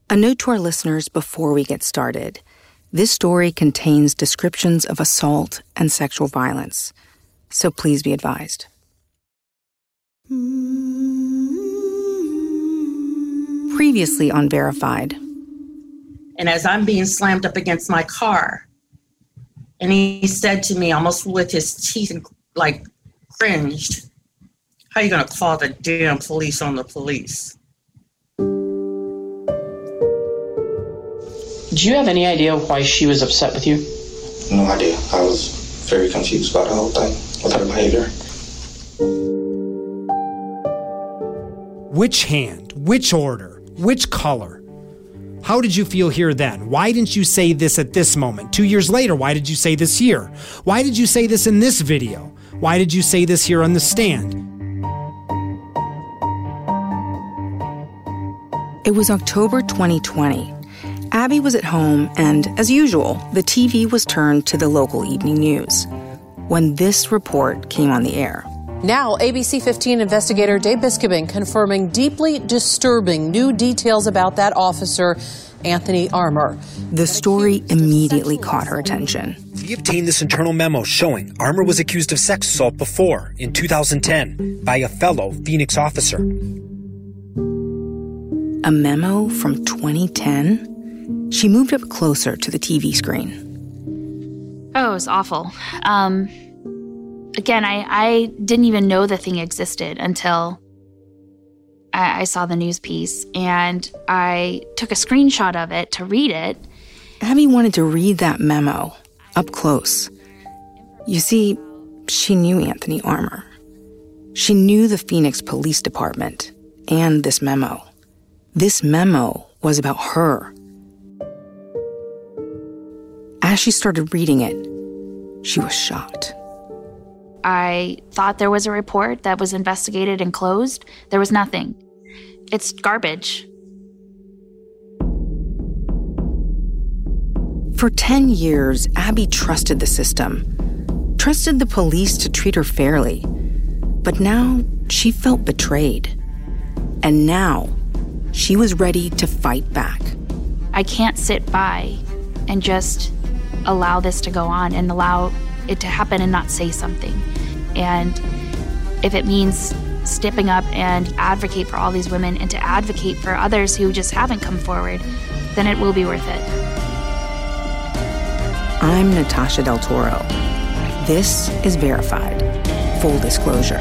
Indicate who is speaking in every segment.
Speaker 1: A note to our listeners before we get started. This story contains descriptions of assault and sexual violence, so please be advised. Previously on Verified.
Speaker 2: And as I'm being slammed up against my car, and he said to me, almost with his teeth, like, cringed, "How you gonna call the damn police on the police?"
Speaker 3: Do you have any idea why she was upset with you?
Speaker 4: No idea. I was very confused about the whole thing with her behavior.
Speaker 5: Which hand? Which order? Which color? How did you feel here then? Why didn't you say this at this moment? 2 years later, why did you say this here? Why did you say this in this video? Why did you say this here on the stand?
Speaker 1: It was October 2020. Abby was at home, and as usual, the TV was turned to the local evening news when this report came on the air.
Speaker 6: Now, ABC 15 investigator Dave Biskobing confirming deeply disturbing new details about that officer, Anthony Armour.
Speaker 1: The story immediately caught her attention.
Speaker 5: We obtained this internal memo showing Armour was accused of sex assault before, in 2010, by a fellow Phoenix officer.
Speaker 1: A memo from 2010? She moved up closer to the TV screen.
Speaker 7: Oh, it was awful. Again, I didn't even know the thing existed until I saw the news piece, and I took a screenshot of it to read it.
Speaker 1: Abby wanted to read that memo up close. You see, she knew Anthony Armour. She knew the Phoenix Police Department and this memo. This memo was about her. As she started reading it, she was shocked.
Speaker 7: I thought there was a report that was investigated and closed. There was nothing. It's garbage.
Speaker 1: For 10 years, Abby trusted the system, trusted the police to treat her fairly. But now she felt betrayed. And now she was ready to fight back.
Speaker 7: I can't sit by and just allow this to go on and allow it to happen and not say something. And if it means stepping up and advocate for all these women and to advocate for others who just haven't come forward, then it will be worth it.
Speaker 1: I'm Natasha Del Toro. This is Verified. Full disclosure.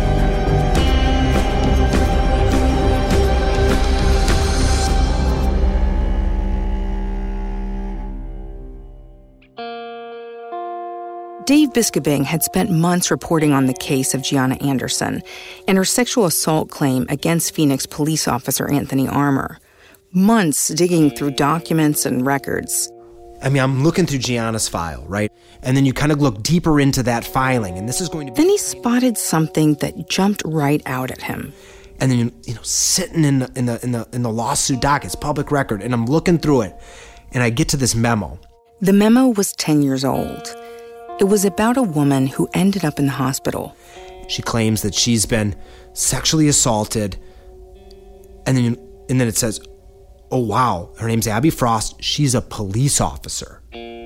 Speaker 1: Dave Biskobing had spent months reporting on the case of Gianna Anderson and her sexual assault claim against Phoenix police officer Anthony Armour. Months digging through documents and records.
Speaker 5: I mean, I'm looking through Gianna's file, right? And then you kind of look deeper into that filing, and this is going to be...
Speaker 1: Then he spotted something that jumped right out at him.
Speaker 5: And then, sitting in the lawsuit doc, it's public record, and I'm looking through it, and I get to this memo.
Speaker 1: The memo was 10 years old. It was about a woman who ended up in the hospital.
Speaker 5: She claims that she's been sexually assaulted, and then it says, oh wow, her name's Abby Frost, she's a police officer.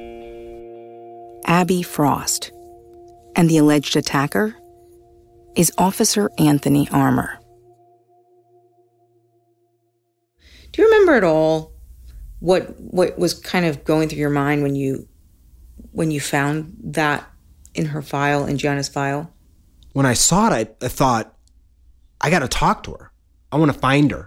Speaker 1: Abby Frost. And the alleged attacker is Officer Anthony Armour. Do you remember at all what was kind of going through your mind when you found that in her file, in Gianna's file?
Speaker 5: When I saw it, I thought, I got to talk to her. I want to find her.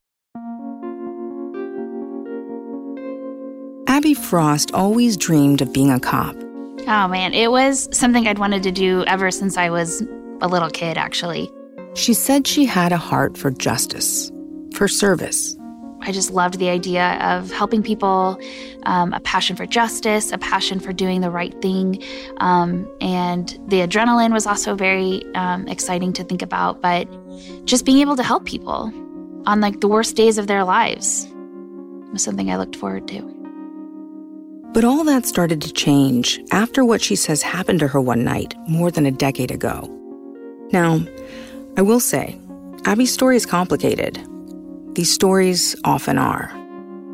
Speaker 1: Abby Frost always dreamed of being a cop.
Speaker 7: Oh man, it was something I'd wanted to do ever since I was a little kid, actually.
Speaker 1: She said she had a heart for justice, for service.
Speaker 7: I just loved the idea of helping people, a passion for justice, a passion for doing the right thing. And the adrenaline was also very exciting to think about, but just being able to help people on the worst days of their lives was something I looked forward to.
Speaker 1: But all that started to change after what she says happened to her one night more than a decade ago. Now, I will say, Abby's story is complicated. These stories often are.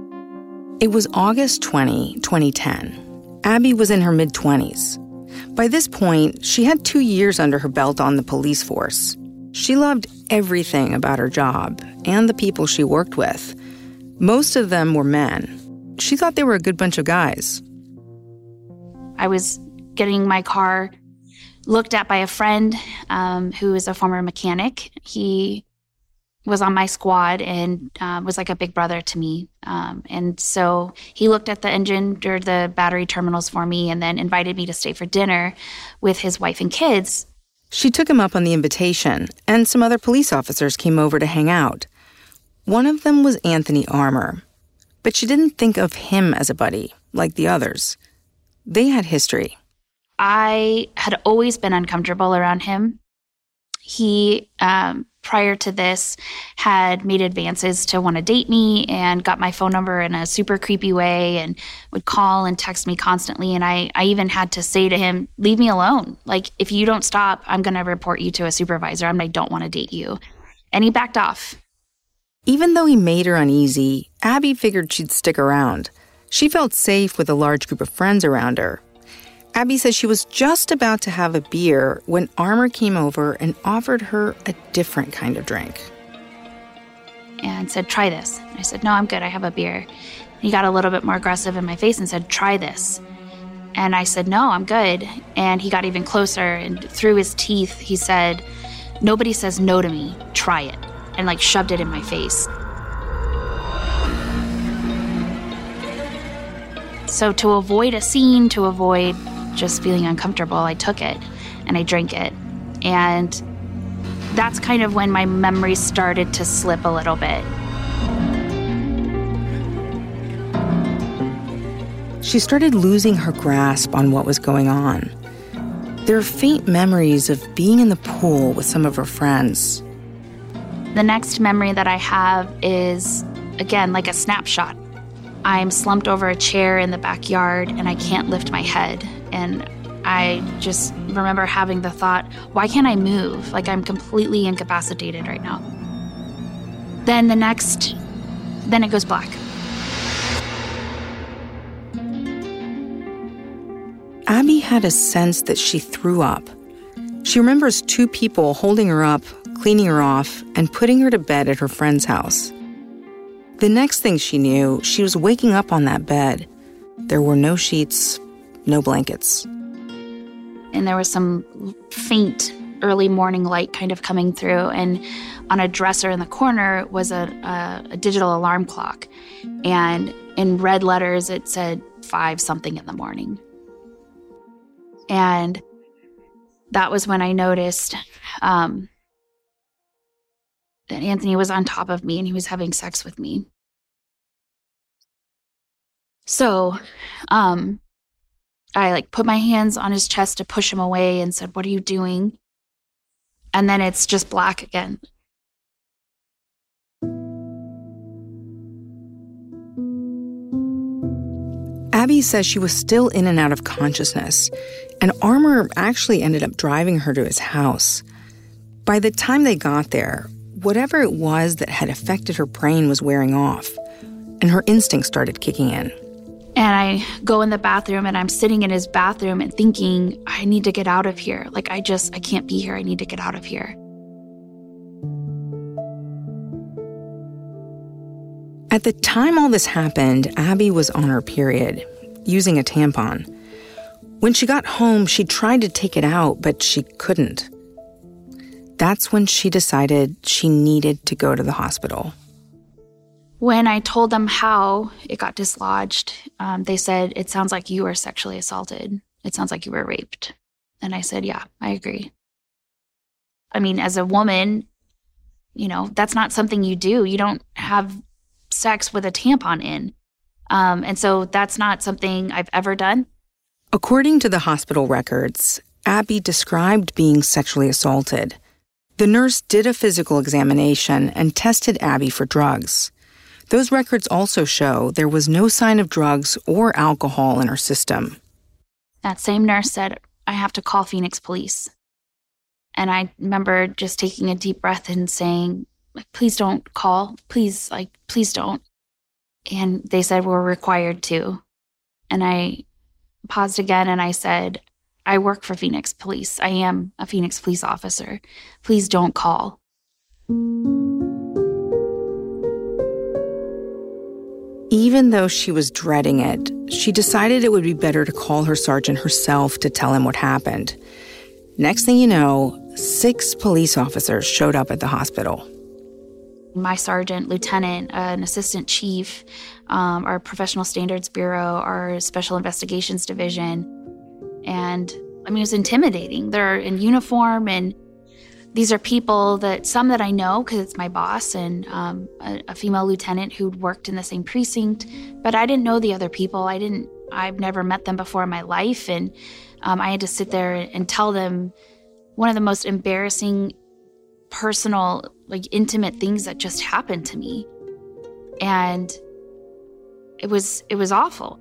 Speaker 1: It was August 20, 2010. Abby was in her mid-20s. By this point, she had 2 years under her belt on the police force. She loved everything about her job and the people she worked with. Most of them were men. She thought they were a good bunch of guys.
Speaker 7: I was getting my car looked at by a friend who is a former mechanic. He was on my squad and was like a big brother to me. And so he looked at the engine or the battery terminals for me and then invited me to stay for dinner with his wife and kids.
Speaker 1: She took him up on the invitation, and some other police officers came over to hang out. One of them was Anthony Armour, but she didn't think of him as a buddy, like the others. They had history.
Speaker 7: I had always been uncomfortable around him. He, prior to this, had made advances to want to date me and got my phone number in a super creepy way and would call and text me constantly. And I even had to say to him, leave me alone. Like, if you don't stop, I'm going to report you to a supervisor. I don't want to date you. And he backed off.
Speaker 1: Even though he made her uneasy, Abby figured she'd stick around. She felt safe with a large group of friends around her. Abby says she was just about to have a beer when Armour came over and offered her a different kind of drink.
Speaker 7: And said, try this. And I said, no, I'm good. I have a beer. And he got a little bit more aggressive in my face and said, try this. And I said, no, I'm good. And he got even closer, and through his teeth, he said, nobody says no to me. Try it. And shoved it in my face. So to avoid a scene, to avoid just feeling uncomfortable, I took it and I drank it. And that's kind of when my memory started to slip a little bit.
Speaker 1: She started losing her grasp on what was going on. There are faint memories of being in the pool with some of her friends.
Speaker 7: The next memory that I have is, again, like a snapshot. I'm slumped over a chair in the backyard and I can't lift my head. And I just remember having the thought, why can't I move? I'm completely incapacitated right now. Then it goes black.
Speaker 1: Abby had a sense that she threw up. She remembers 2 people holding her up, cleaning her off, and putting her to bed at her friend's house. The next thing she knew, she was waking up on that bed. There were no sheets, no blankets.
Speaker 7: And there was some faint early morning light kind of coming through. And on a dresser in the corner was a digital alarm clock. And in red letters, it said 5-something in the morning. And that was when I noticed that Anthony was on top of me and he was having sex with me. So I put my hands on his chest to push him away and said, what are you doing? And then it's just black again.
Speaker 1: Abby says she was still in and out of consciousness, and Armour actually ended up driving her to his house. By the time they got there, whatever it was that had affected her brain was wearing off, and her instincts started kicking in.
Speaker 7: And I go in the bathroom, and I'm sitting in his bathroom and thinking, I need to get out of here. I can't be here. I need to get out of here.
Speaker 1: At the time all this happened, Abby was on her period, using a tampon. When she got home, she tried to take it out, but she couldn't. That's when she decided she needed to go to the hospital.
Speaker 7: When I told them how it got dislodged, they said, it sounds like you were sexually assaulted. It sounds like you were raped. And I said, yeah, I agree. I mean, as a woman, that's not something you do. You don't have sex with a tampon in. And so that's not something I've ever done.
Speaker 1: According to the hospital records, Abby described being sexually assaulted. The nurse did a physical examination and tested Abby for drugs. Those records also show there was no sign of drugs or alcohol in her system.
Speaker 7: That same nurse said, I have to call Phoenix Police. And I remember just taking a deep breath and saying, please don't call. Please don't. And they said, we're required to. And I paused again and I said, I work for Phoenix Police. I am a Phoenix police officer. Please don't call.
Speaker 1: Even though she was dreading it, she decided it would be better to call her sergeant herself to tell him what happened. Next thing you know, 6 police officers showed up at the hospital.
Speaker 7: My sergeant, lieutenant, an assistant chief, our professional standards bureau, our special investigations division. And I mean, it was intimidating. They're in uniform, and these are people some that I know because it's my boss, and a female lieutenant who'd worked in the same precinct. But I didn't know the other people. I've never met them before in my life. And I had to sit there and tell them one of the most embarrassing, personal, intimate things that just happened to me. And it was awful.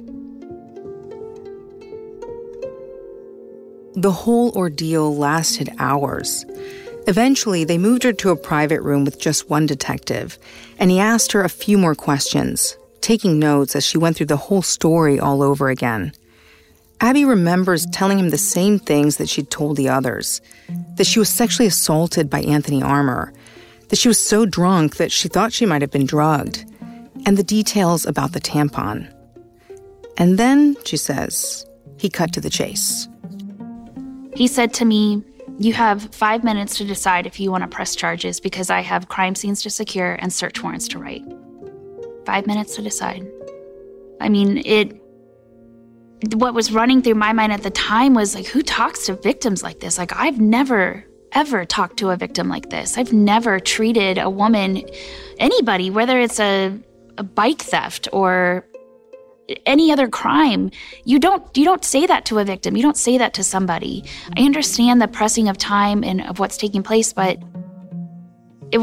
Speaker 1: The whole ordeal lasted hours. Eventually, they moved her to a private room with just one detective, and he asked her a few more questions, taking notes as she went through the whole story all over again. Abby remembers telling him the same things that she'd told the others, that she was sexually assaulted by Anthony Armour, that she was so drunk that she thought she might have been drugged, and the details about the tampon. And then, she says, he cut to the chase.
Speaker 7: He said to me, you have 5 minutes to decide if you want to press charges because I have crime scenes to secure and search warrants to write. 5 minutes to decide. I mean, what was running through my mind at the time was who talks to victims like this? I've never, ever talked to a victim like this. I've never treated a woman, anybody, whether it's a bike theft or any other crime. You don't say that to a victim. You don't say that to somebody. I understand the pressing of time and of what's taking place, but it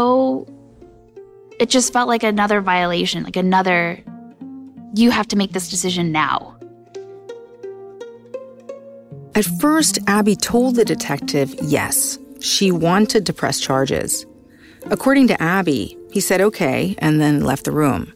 Speaker 7: just felt like another violation, you have to make this decision now.
Speaker 1: At first, Abby told the detective yes, she wanted to press charges. According to Abby, he said okay and then left the room.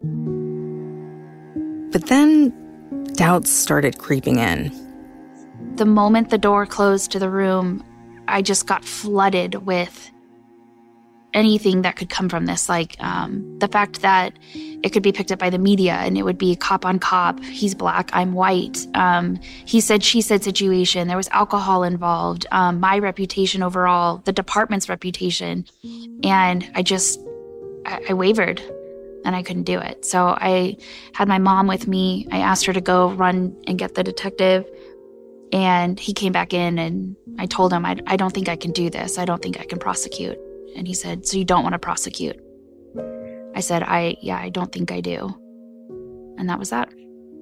Speaker 1: But then, doubts started creeping in.
Speaker 7: The moment the door closed to the room, I just got flooded with anything that could come from this, the fact that it could be picked up by the media and it would be cop on cop. He's black, I'm white. He said, she said situation. There was alcohol involved, my reputation overall, the department's reputation. And I wavered. And I couldn't do it. So I had my mom with me. I asked her to go run and get the detective. And he came back in and I told him, I don't think I can do this. I don't think I can prosecute. And he said, so you don't want to prosecute? I said, I don't think I do. And that was that.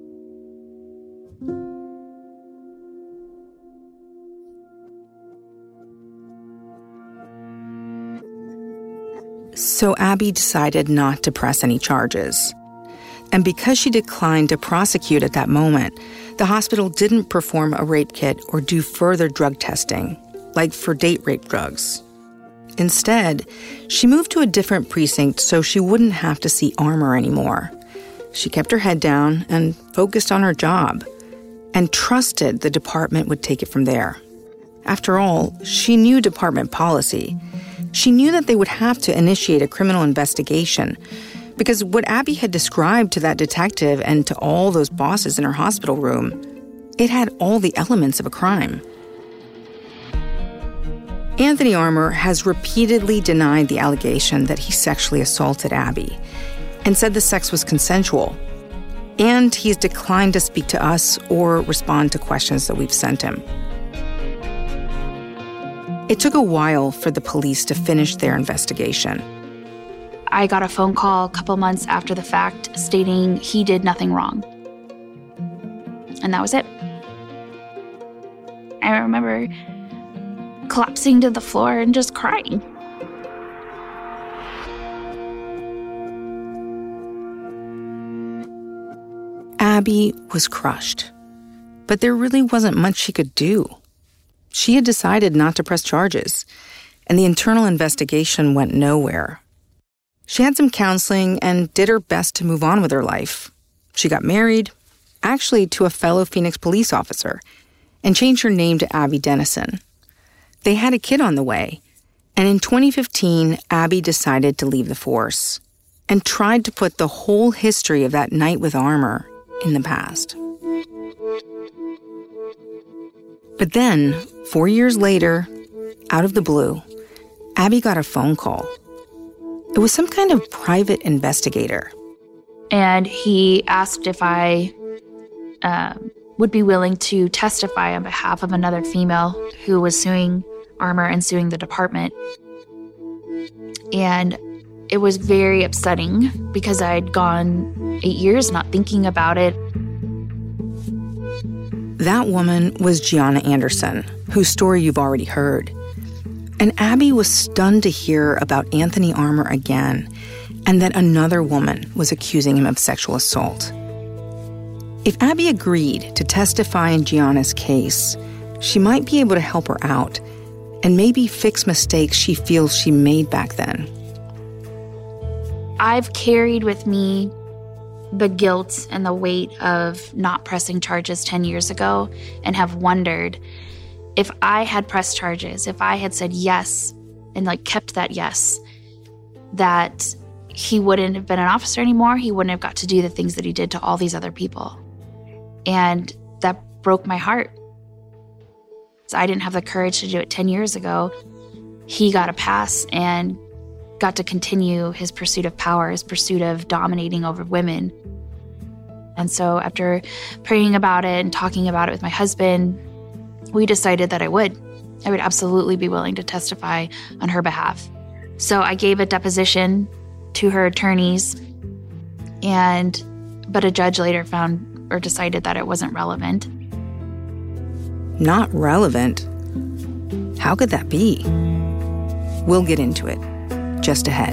Speaker 1: So Abby decided not to press any charges. And because she declined to prosecute at that moment, the hospital didn't perform a rape kit or do further drug testing, like for date rape drugs. Instead, she moved to a different precinct so she wouldn't have to see Armour anymore. She kept her head down and focused on her job, and trusted the department would take it from there. After all, she knew department policy. She knew that they would have to initiate a criminal investigation because what Abby had described to that detective and to all those bosses in her hospital room, it had all the elements of a crime. Anthony Armour has repeatedly denied the allegation that he sexually assaulted Abby and said the sex was consensual. And he's declined to speak to us or respond to questions that we've sent him. It took a while for the police to finish their investigation.
Speaker 7: I got a phone call a couple months after the fact stating he did nothing wrong. And that was it. I remember collapsing to the floor and just crying.
Speaker 1: Abby was crushed, but there really wasn't much she could do. She had decided not to press charges, and the internal investigation went nowhere. She had some counseling and did her best to move on with her life. She got married, actually to a fellow Phoenix police officer, and changed her name to Abby Dennison. They had a kid on the way, and in 2015, Abby decided to leave the force and tried to put the whole history of that night with Armour in the past. But then, 4 years later, out of the blue, Abby got a phone call. It was some kind of private investigator.
Speaker 7: And he asked if I would be willing to testify on behalf of another female who was suing Armour and suing the department. And it was very upsetting because I'd gone 8 years not thinking about it.
Speaker 1: That woman was Gianna Anderson, whose story you've already heard. And Abby was stunned to hear about Anthony Armour again, and that another woman was accusing him of sexual assault. If Abby agreed to testify in Gianna's case, she might be able to help her out and maybe fix mistakes she feels she made back then.
Speaker 7: I've carried with me the guilt and the weight of not pressing charges 10 years ago and have wondered if I had pressed charges, if I had said yes and kept that yes, that he wouldn't have been an officer anymore. He wouldn't have got to do the things that he did to all these other people. And that broke my heart. So I didn't have the courage to do it 10 years ago. He got a pass and got to continue his pursuit of power, his pursuit of dominating over women. And so after praying about it and talking about it with my husband, we decided that I would absolutely be willing to testify on her behalf. So I gave a deposition to her attorneys, but a judge later decided that it wasn't relevant.
Speaker 1: Not relevant? How could that be? We'll get into it just ahead.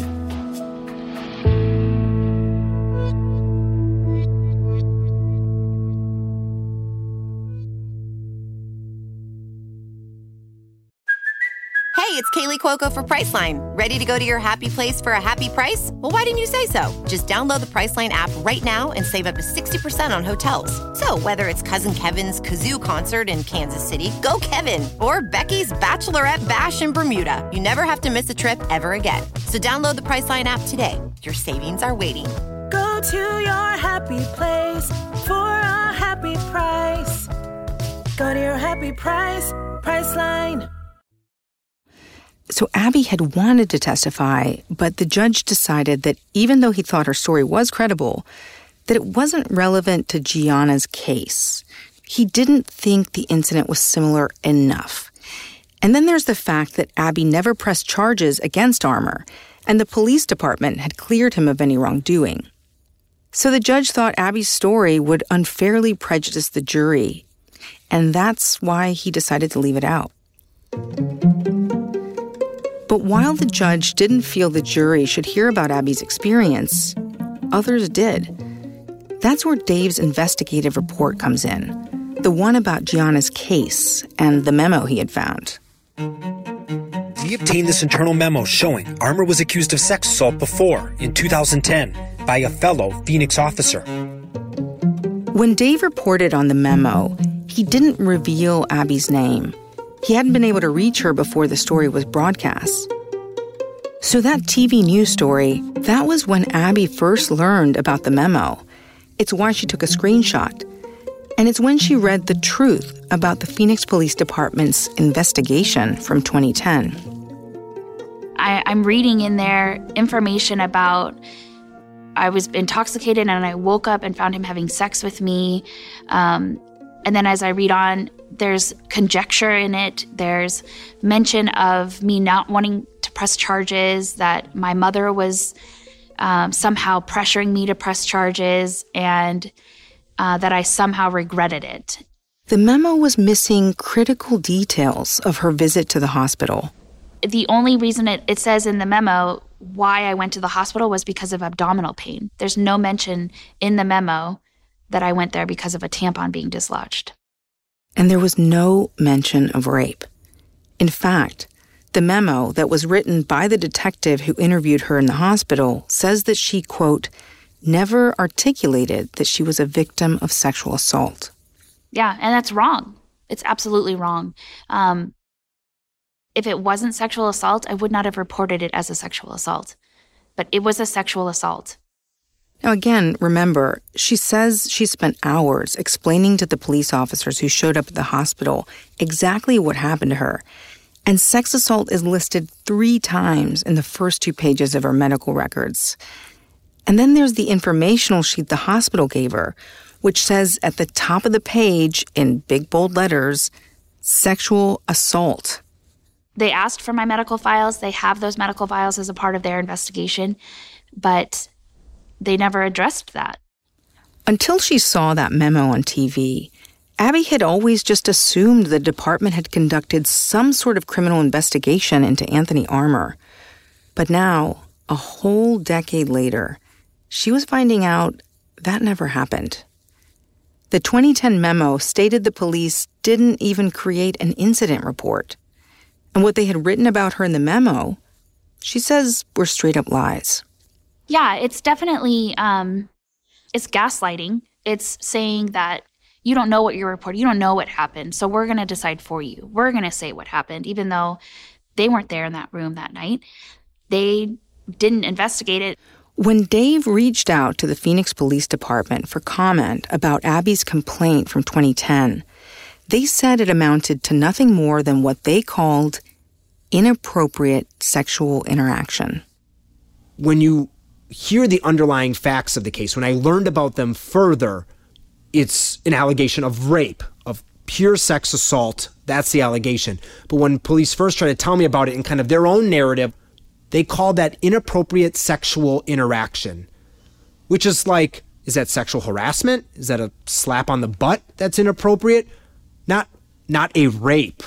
Speaker 8: Hey, it's Kaylee Cuoco for Priceline. Ready to go to your happy place for a happy price? Well, why didn't you say so? Just download the Priceline app right now and save up to 60% on hotels. So whether it's Cousin Kevin's Kazoo Concert in Kansas City, go Kevin, or Becky's Bachelorette Bash in Bermuda, you never have to miss a trip ever again. So download the Priceline app today. Your savings are waiting.
Speaker 9: Go to your happy place for a happy price. Go to your happy price, Priceline.
Speaker 1: So Abby had wanted to testify, but the judge decided that even though he thought her story was credible, that it wasn't relevant to Gianna's case. He didn't think the incident was similar enough. And then there's the fact that Abby never pressed charges against Armour, and the police department had cleared him of any wrongdoing. So the judge thought Abby's story would unfairly prejudice the jury, and that's why he decided to leave it out. But while the judge didn't feel the jury should hear about Abby's experience, others did. That's where Dave's investigative report comes in, the one about Gianna's case and the memo he had found.
Speaker 5: We obtained this internal memo showing Armour was accused of sex assault before, in 2010, by a fellow Phoenix officer.
Speaker 1: When Dave reported on the memo, he didn't reveal Abby's name. He hadn't been able to reach her before the story was broadcast. So that TV news story, that was when Abby first learned about the memo. It's why she took a screenshot. And it's when she read the truth about the Phoenix Police Department's investigation from 2010.
Speaker 7: I'm reading in there information about I was intoxicated and I woke up and found him having sex with me. And then as I read on, there's conjecture in it. There's mention of me not wanting to press charges, that my mother was somehow pressuring me to press charges, and that I somehow regretted it.
Speaker 1: The memo was missing critical details of her visit to the hospital.
Speaker 7: The only reason it says in the memo why I went to the hospital was because of abdominal pain. There's no mention in the memo that I went there because of a tampon being dislodged.
Speaker 1: And there was no mention of rape. In fact, The memo that was written by the detective who interviewed her in the hospital says that she, quote, never articulated that she was a victim of sexual assault.
Speaker 7: Yeah, and that's wrong. It's absolutely wrong. If it wasn't sexual assault, I would not have reported it as a sexual assault. But it was a sexual assault.
Speaker 1: Now again, remember, she says she spent hours explaining to the police officers who showed up at the hospital exactly what happened to her. And sex assault is listed 3 times in the first 2 pages of her medical records. And then there's the informational sheet the hospital gave her, which says at the top of the page in big bold letters, sexual assault.
Speaker 7: They asked for my medical files. They have those medical files as a part of their investigation, but they never addressed that.
Speaker 1: Until she saw that memo on TV, Abby had always just assumed the department had conducted some sort of criminal investigation into Anthony Armour. But now, a whole decade later, she was finding out that never happened. The 2010 memo stated the police didn't even create an incident report. And what they had written about her in the memo, she says, were straight-up lies.
Speaker 7: Yeah, it's definitely, it's gaslighting. It's saying that you don't know what you're reporting. You don't know what happened. So we're going to decide for you. We're going to say what happened, even though they weren't there in that room that night. They didn't investigate it.
Speaker 1: When Dave reached out to the Phoenix Police Department for comment about Abby's complaint from 2010, they said it amounted to nothing more than what they called inappropriate sexual interaction.
Speaker 5: When you hear the underlying facts of the case, when I learned about them further, it's an allegation of rape, of pure sex assault. That's the allegation. But when police first tried to tell me about it in kind of their own narrative, they called that inappropriate sexual interaction, which is like, is that sexual harassment? Is that a slap on the butt that's inappropriate? Not a rape.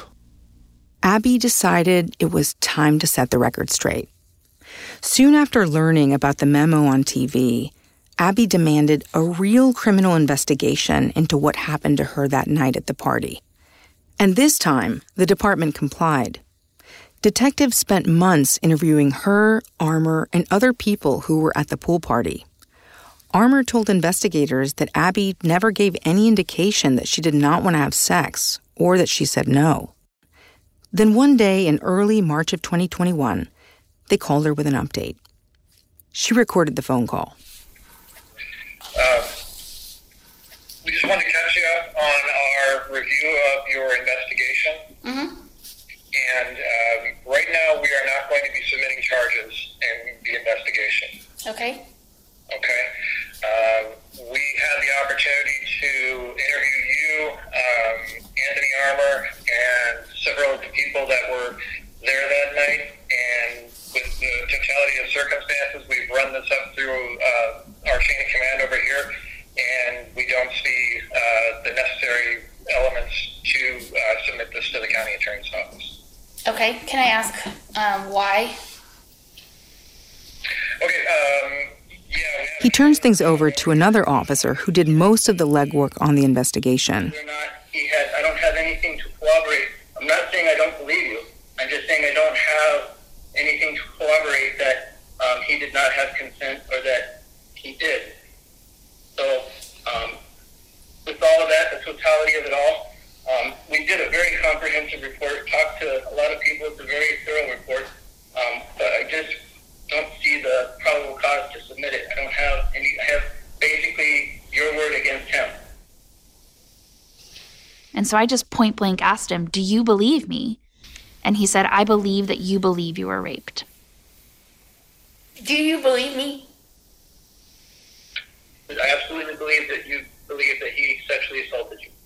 Speaker 1: Abby decided it was time to set the record straight. Soon after learning about the memo on TV, Abby demanded a real criminal investigation into what happened to her that night at the party. And this time, the department complied. Detectives spent months interviewing her, Armour, and other people who were at the pool party. Armour told investigators that Abby never gave any indication that she did not want to have sex or that she said no. Then one day in early March of 2021, they called her with an update. She recorded the phone call.
Speaker 10: We just want to catch you up on our review of your investigation.
Speaker 7: Mm-hmm.
Speaker 10: And right now we are not going to be submitting charges in the investigation.
Speaker 7: Okay.
Speaker 10: Okay. We had the opportunity to interview you, Anthony Armour, and several of the people that were there that night. And with the totality of circumstances, we've run this up through our chain of command over here, and we don't see the necessary elements to submit this to the county attorney's office.
Speaker 7: Okay. Can I ask why?
Speaker 10: Okay.
Speaker 1: He turns things over to another officer who did most of the legwork on the investigation.
Speaker 10: I don't have anything to corroborate. I'm not saying I don't believe you. I'm just saying I don't have anything to corroborate that he did not have consent or that he did. So with all of that, the totality of it all, we did a very comprehensive report, talked to a lot of people. It's a very thorough report, but I just don't see the probable cause to submit it. I don't have any. I have basically your word against him.
Speaker 7: And so I just point blank asked him, do you believe me? And he said, I believe that you believe you were raped.
Speaker 11: Do you believe me?
Speaker 10: I absolutely believe that you believe that he sexually assaulted you.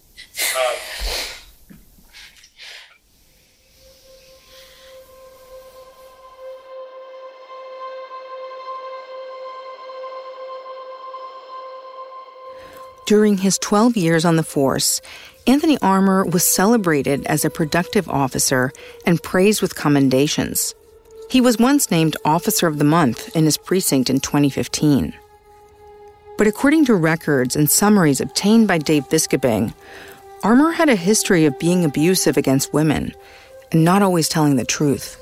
Speaker 1: During his 12 years on the force, Anthony Armour was celebrated as a productive officer and praised with commendations. He was once named Officer of the Month in his precinct in 2015. But according to records and summaries obtained by Dave Biskobing, Armour had a history of being abusive against women and not always telling the truth.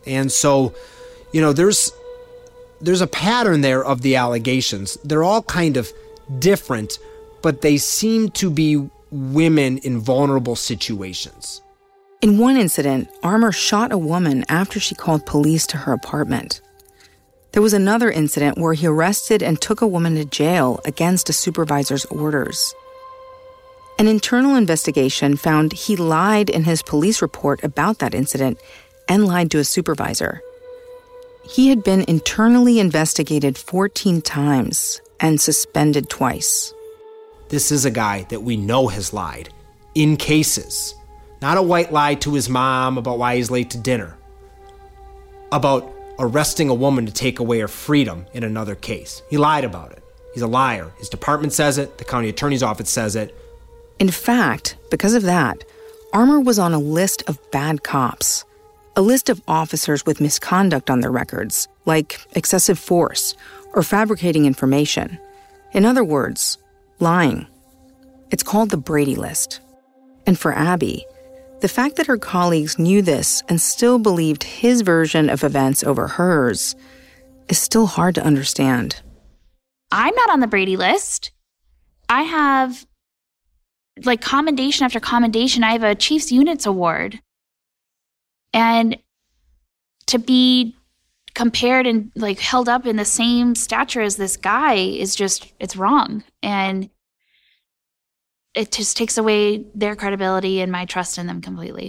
Speaker 5: And so, there's a pattern there of the allegations. They're all kind of different, but they seem to be women in vulnerable situations.
Speaker 1: In one incident, Armour shot a woman after she called police to her apartment. There was another incident where he arrested and took a woman to jail against a supervisor's orders. An internal investigation found he lied in his police report about that incident and lied to a supervisor. He had been internally investigated 14 times and suspended twice.
Speaker 5: This is a guy that we know has lied in cases. Not a white lie to his mom about why he's late to dinner. About arresting a woman to take away her freedom in another case. He lied about it. He's a liar. His department says it. The county attorney's office says it.
Speaker 1: In fact, because of that, Armour was on a list of bad cops. A list of officers with misconduct on their records, like excessive force or fabricating information. In other words, lying. It's called the Brady List. And for Abby, the fact that her colleagues knew this and still believed his version of events over hers is still hard to understand.
Speaker 7: I'm not on the Brady List. I have, commendation after commendation. I have a Chiefs Units Award. And to be compared and, held up in the same stature as this guy is just, it's wrong. And it just takes away their credibility and my trust in them completely.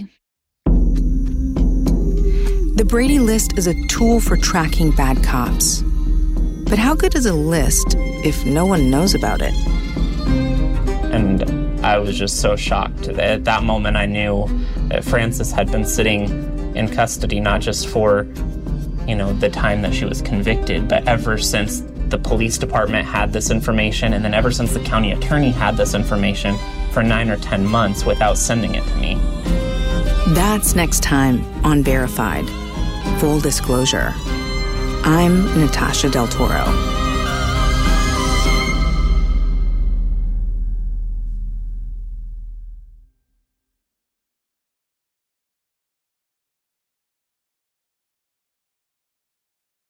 Speaker 1: The Brady List is a tool for tracking bad cops. But how good is a list if no one knows about it?
Speaker 12: And I was just so shocked. At that moment, I knew that Frances had been sitting in custody, not just for, the time that she was convicted, but ever since the police department had this information, and then ever since the county attorney had this information for 9 or 10 months without sending it to me.
Speaker 1: That's next time on Verified. Full disclosure. I'm Natasha Del Toro.